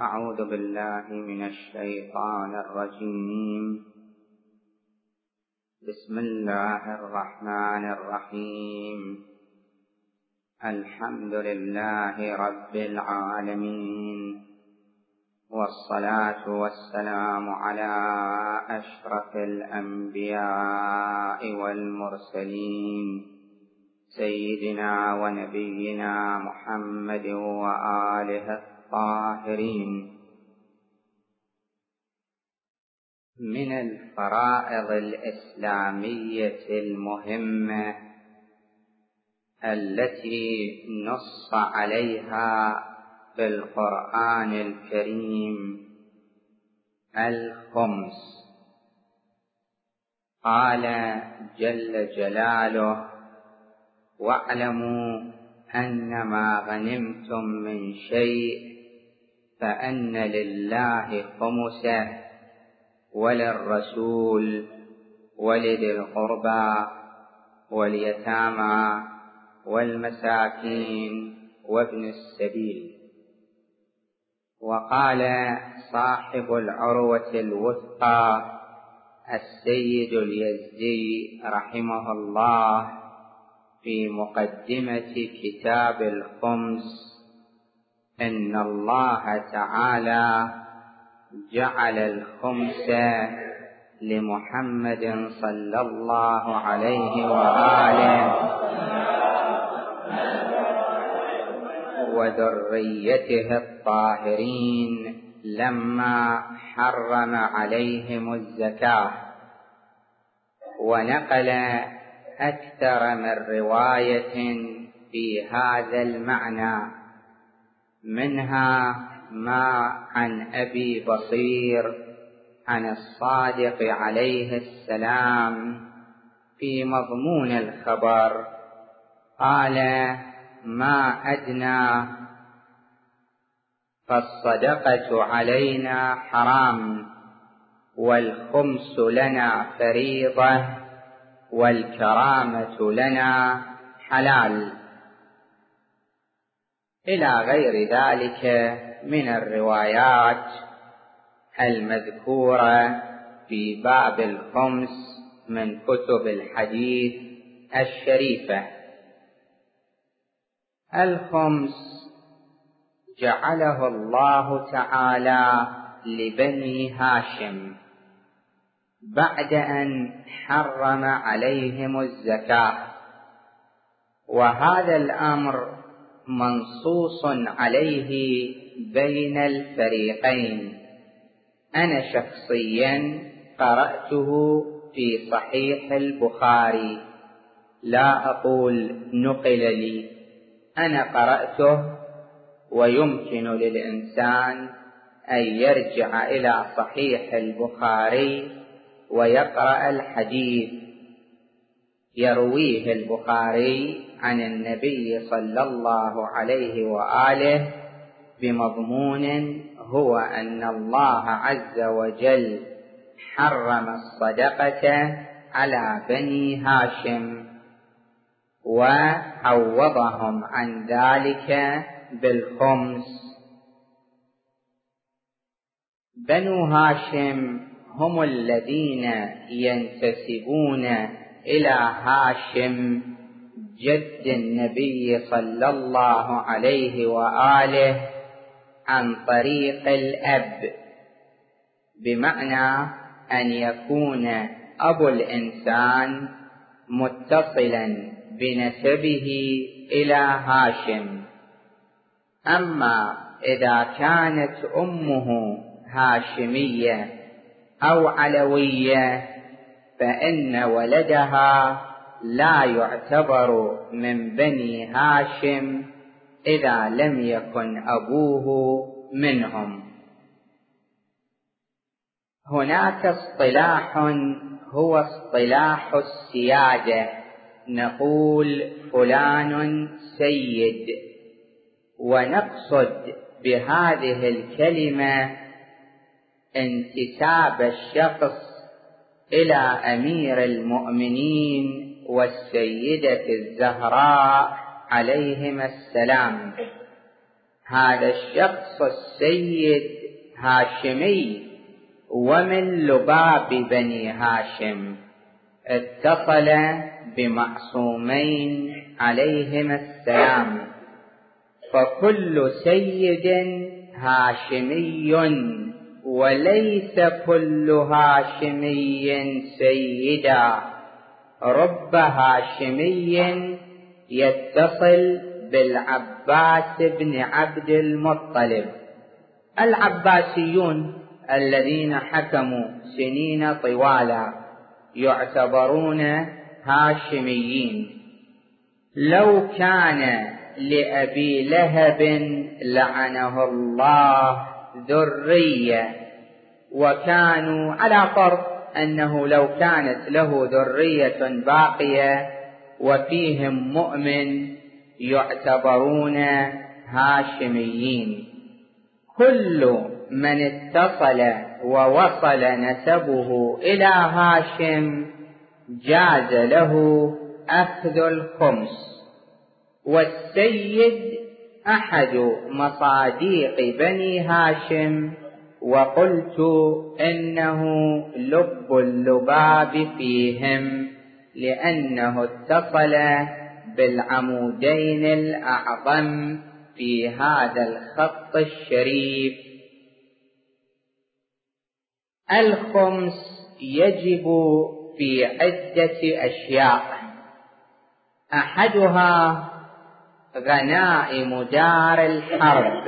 أعوذ بالله من الشيطان الرجيم. بسم الله الرحمن الرحيم. الحمد لله رب العالمين، والصلاة والسلام على أشرف الأنبياء والمرسلين سيدنا ونبينا محمد وآله الطاهرين. من الفرائض الإسلامية المهمة التي نص عليها في القرآن الكريم الخمس. قال جل جلاله: واعلموا أنما غنمتم من شيء فأن لله خمسه وللرسول ولذي القربى واليتامى والمساكين وابن السبيل. وقال صاحب العروة الوثقى السيد اليزدي رحمه الله في مقدمة كتاب الخمس: إن الله تعالى جعل الخمس لمحمد صلى الله عليه وآله وذريته الطاهرين لما حرم عليهم الزكاة. ونقل أكثر من رواية في هذا المعنى، منها ما عن أبي بصير عن الصادق عليه السلام في مضمون الخبر، قال: ما أدنى فالصدقة علينا حرام، والخمس لنا فريضة، والكرامة لنا حلال، إلى غير ذلك من الروايات المذكورة في باب الخمس من كتب الحديث الشريفة. الخمس جعله الله تعالى لبني هاشم بعد أن حرم عليهم الزكاة، وهذا الأمر منصوص عليه بين الفريقين. أنا شخصيا قرأته في صحيح البخاري، لا أقول نقل لي، أنا قرأته، ويمكن للإنسان أن يرجع إلى صحيح البخاري ويقرأ الحديث. يرويه البخاري عن النبي صلى الله عليه وآله بمضمون هو أن الله عز وجل حرم الصدقة على بني هاشم وعوضهم عن ذلك بالخمس. بنو هاشم هم الذين ينتسبون إلى هاشم جد النبي صلى الله عليه وآله عن طريق الأب، بمعنى أن يكون أبو الإنسان متصلا بنسبه إلى هاشم. أما إذا كانت أمه هاشمية أو علوية فإن ولدها لا يعتبر من بني هاشم إذا لم يكن أبوه منهم. هناك اصطلاح هو اصطلاح السيادة، نقول فلان سيد، ونقصد بهذه الكلمة انتساب الشخص إلى أمير المؤمنين والسيدة الزهراء عليهما السلام. هذا الشخص السيد هاشمي ومن لباب بني هاشم، اتصل بمعصومين عليهما السلام، فكل سيد هاشمي وليس كل هاشمي سيدا. رب هاشمي يتصل بالعباس بن عبد المطلب. العباسيون الذين حكموا سنين طوالا يعتبرون هاشميين. لو كان لأبي لهب لعنه الله ذرية، وكانوا على فرض أنه لو كانت له ذرية باقية وفيهم مؤمن يعتبرون هاشميين. كل من اتصل ووصل نسبه إلى هاشم جاز له أخذ الخمس. والسيد أحد مصاديق بني هاشم، وقلت إنه لب اللباب فيهم، لأنه اتصل بالعمودين الأعظم في هذا الخط الشريف. الخمس يجب في عدة أشياء، أحدها غنائم دار الحرب،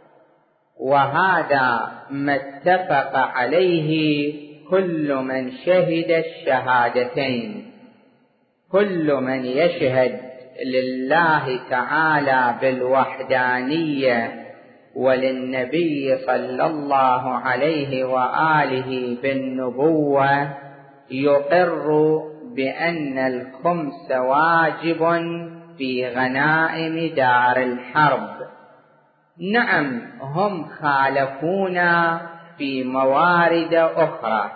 وهذا ما اتفق عليه كل من شهد الشهادتين. كل من يشهد لله تعالى بالوحدانية وللنبي صلى الله عليه وآله بالنبوة يقر بأن الخمس واجب في غنائم دار الحرب. نعم، هم خالفونا في موارد أخرى.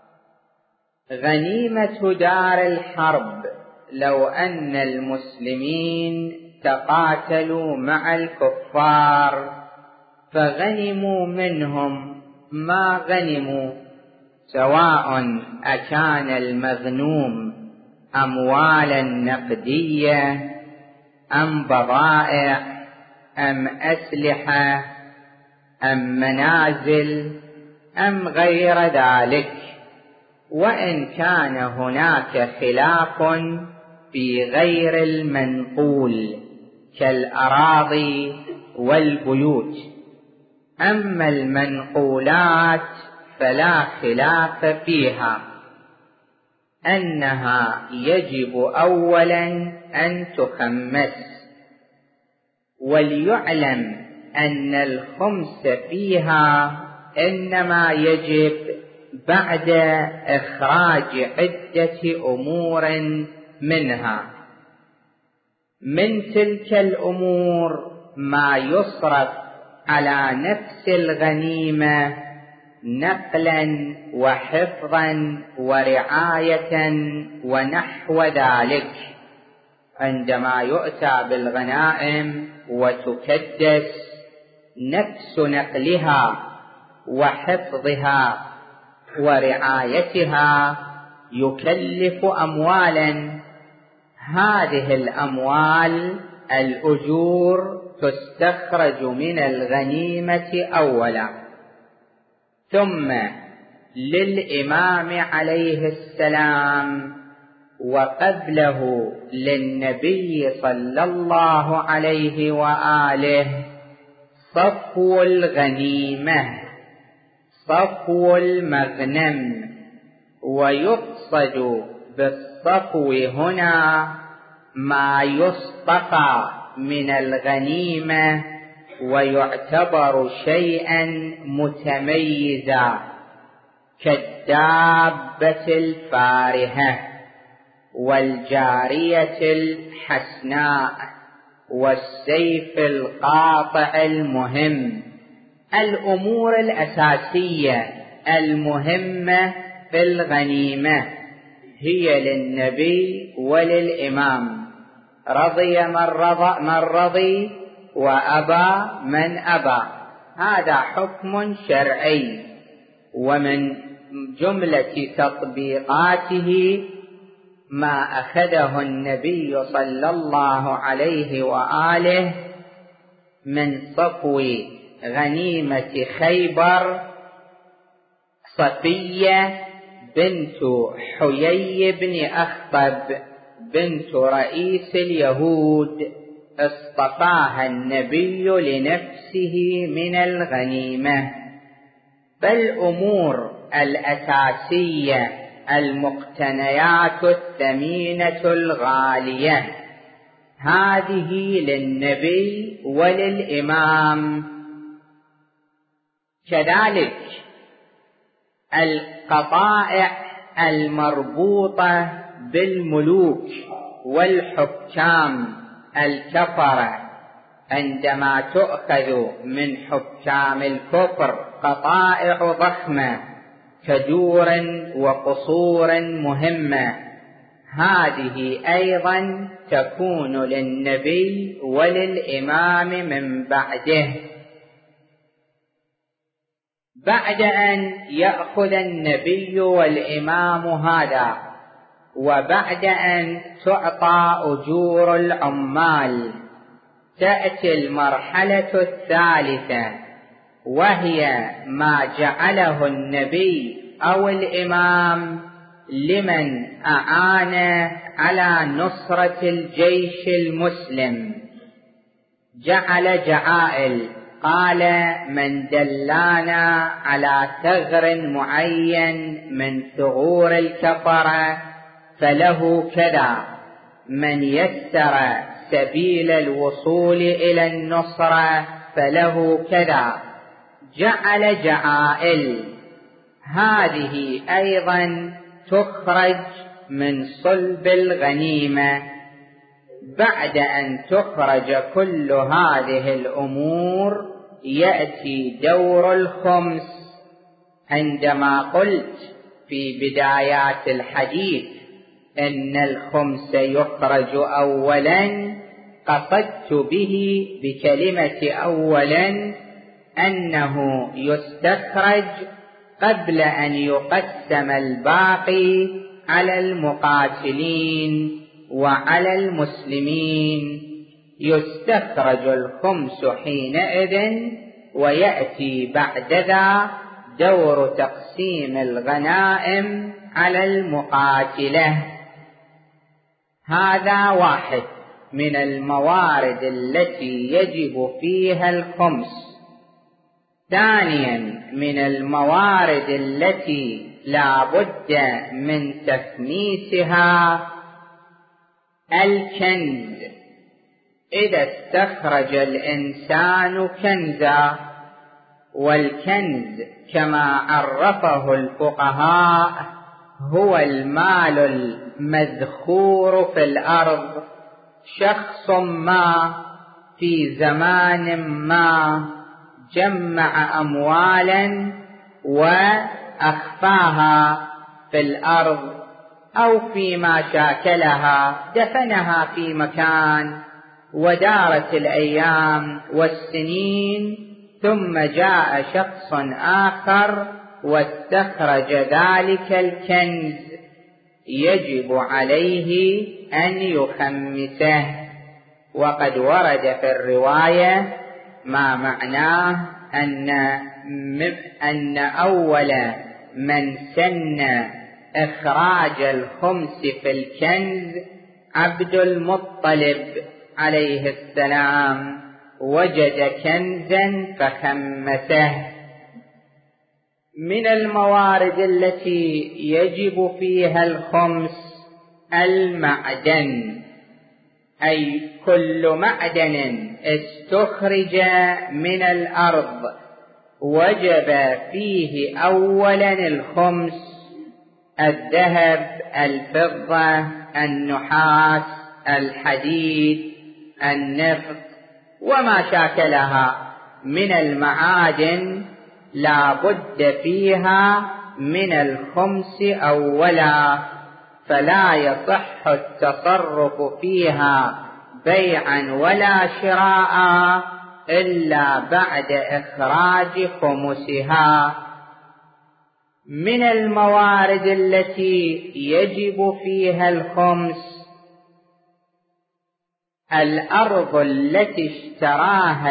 غنيمة دار الحرب لو أن المسلمين تقاتلوا مع الكفار فغنموا منهم ما غنموا، سواء أكان المغنوم أموالا نقدية أم بضائع أم أسلحة أم منازل أم غير ذلك. وإن كان هناك خلاف في غير المنقول كالأراضي والبيوت، أما المنقولات فلا خلاف فيها، أنها يجب أولا أن تخمس. وليعلم أن الخمس فيها إنما يجب بعد إخراج عدة أمور منها. من تلك الأمور ما يصرف على نفس الغنيمة نقلا وحفظا ورعاية ونحو ذلك. عندما يؤتى بالغنائم وتكدس، نفس نقلها وحفظها ورعايتها يكلف أموالا. هذه الأموال الأجور تستخرج من الغنيمة أولا، ثم للإمام عليه السلام وقبله للنبي صلى الله عليه وآله صفو الغنيمة، صفو المغنم. ويقصد بالصفو هنا ما يصطفى من الغنيمة ويعتبر شيئا متميزا، كالدابة الفارهة والجارية الحسناء والسيف القاطع المهم. الأمور الأساسية المهمة في الغنيمة هي للنبي وللإمام، رضي من رضي وأبى من أبى. هذا حكم شرعي، ومن جملة تطبيقاته ما أخذه النبي صلى الله عليه وآله من صفو غنيمة خيبر صفية بنت حيي بن أخطب بنت رئيس اليهود، اصطفاها النبي لنفسه من الغنيمة. فالأمور الأساسية المقتنيات الثمينة الغالية هذه للنبي وللإمام. كذلك القطائع المربوطة بالملوك والحكام الكفرة عندما تؤخذ من حكام الكفر قطائع ضخمة كدور وقصور مهمة، هذه أيضا تكون للنبي وللإمام من بعده. بعد أن يأخذ النبي والإمام هذا، وبعد أن تعطى أجور العمال، تأتي المرحلة الثالثة، وهي ما جعله النبي أو الإمام لمن أعان على نصرة الجيش المسلم. جعل جعائل، قال: من دلانا على ثغر معين من ثغور الكفرة فله كذا، من يسر سبيل الوصول إلى النصرة فله كذا. جعل جعائل، هذه أيضا تخرج من صلب الغنيمة. بعد أن تخرج كل هذه الأمور يأتي دور الخمس. عندما قلت في بدايات الحديث إن الخمس يخرج أولا، قصدت به بكلمة أولا أنه يستخرج قبل أن يقسم الباقي على المقاتلين وعلى المسلمين. يستخرج الخمس حينئذ، ويأتي بعد ذا دور تقسيم الغنائم على المقاتلة. هذا واحد من الموارد التي يجب فيها الخمس. ثانيا من الموارد التي لا بد من تخميسها الكنز. إذا استخرج الإنسان كنزا، والكنز كما عرفه الفقهاء هو المال المذخور في الأرض. شخص ما في زمان ما جمع أموالا وأخفاها في الأرض، أو فيما شاكلها دفنها في مكان، ودارت الأيام والسنين، ثم جاء شخص آخر واستخرج ذلك الكنز، يجب عليه أن يخمسه. وقد ورد في الرواية ما معناه أن أول من سن إخراج الخمس في الكنز عبد المطلب عليه السلام، وجد كنزا فخمسه. من الموارد التي يجب فيها الخمس المعدن، أي كل معدن استخرج من الأرض وجب فيه أولا الخمس: الذهب، الفضة، النحاس، الحديد، النفط، وما شاكلها من المعادن لا بد فيها من الخمس أولا، فلا يصح التصرف فيها بيعا ولا شراء إلا بعد إخراج خمسها. من الموارد التي يجب فيها الخمس الأرض التي اشتراها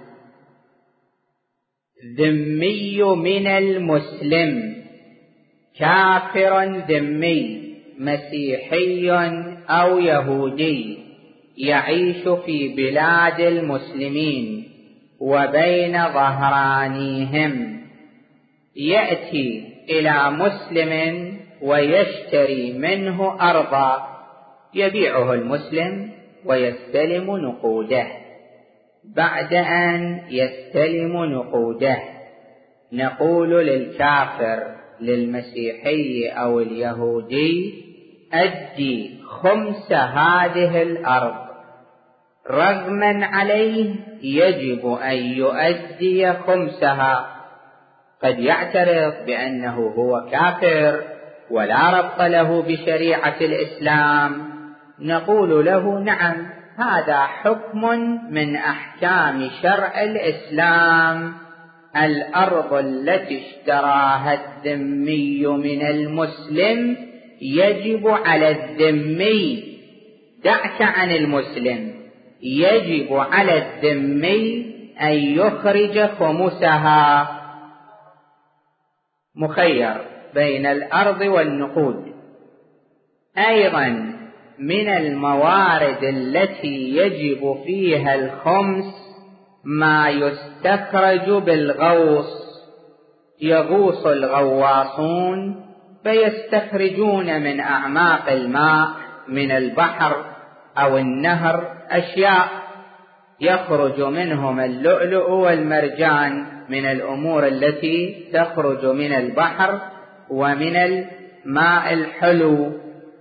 الذمي من المسلم، كافر ذمي مسيحي أو يهودي يعيش في بلاد المسلمين وبين ظهرانيهم، يأتي إلى مسلم ويشتري منه أرضا، يبيعه المسلم ويستلم نقوده. بعد أن يستلم نقوده نقول للكافر للمسيحي أو اليهودي: أدي خمس هذه الأرض. رغما عليه يجب أن يؤدي خمسها. قد يعترض بأنه هو كافر ولا ربط له بشريعة الإسلام، نقول له: نعم، هذا حكم من أحكام شرع الإسلام. الأرض التي اشتراها الذمي من المسلم يجب على الذمي، دعك عن المسلم، يجب على الذمي أن يخرج خمسها. مخير بين الأرض والنقود. أيضا من الموارد التي يجب فيها الخمس ما يستخرج بالغوص. يغوص الغواصون فيستخرجون من أعماق الماء من البحر أو النهر أشياء، يخرج منهم اللؤلؤ والمرجان من الأمور التي تخرج من البحر ومن الماء الحلو.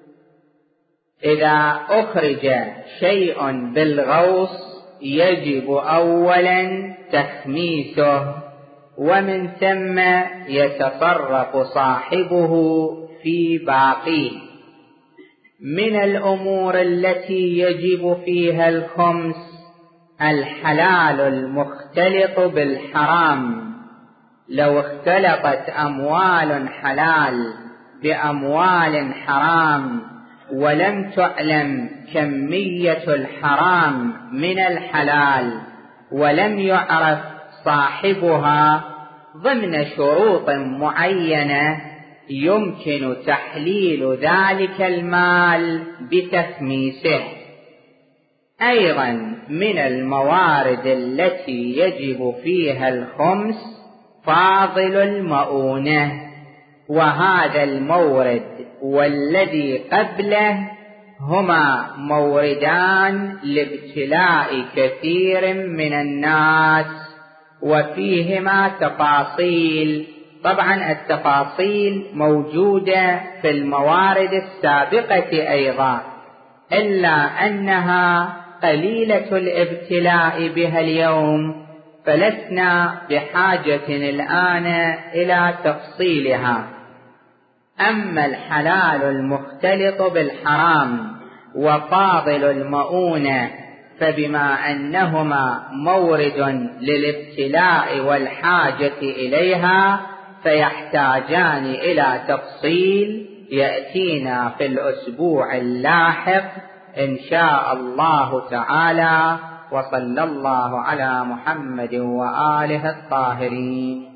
إذا أخرج شيء بالغوص يجب أولا تخميسه، ومن ثم يتصرف صاحبه في باقيه. من الأمور التي يجب فيها الخمس الحلال المختلط بالحرام. لو اختلطت أموال حلال بأموال حرام ولم تعلم كمية الحرام من الحلال ولم يعرف صاحبها ضمن شروط معينة، يمكن تحليل ذلك المال بتخميسه. أيضا من الموارد التي يجب فيها الخمس فاضل المؤونة، وهذا المورد والذي قبله هما موردان لابتلاء كثير من الناس، وفيهما تفاصيل. طبعا التفاصيل موجودة في الموارد السابقة أيضا، إلا أنها قليلة الابتلاء بها اليوم، فلسنا بحاجة الآن إلى تفصيلها. أما الحلال المختلط بالحرام وفاضل المؤونة فبما أنهما مورد للابتلاء والحاجة إليها فيحتاجان إلى تفصيل يأتينا في الأسبوع اللاحق إن شاء الله تعالى. وصلى الله على محمد وآله الطاهرين.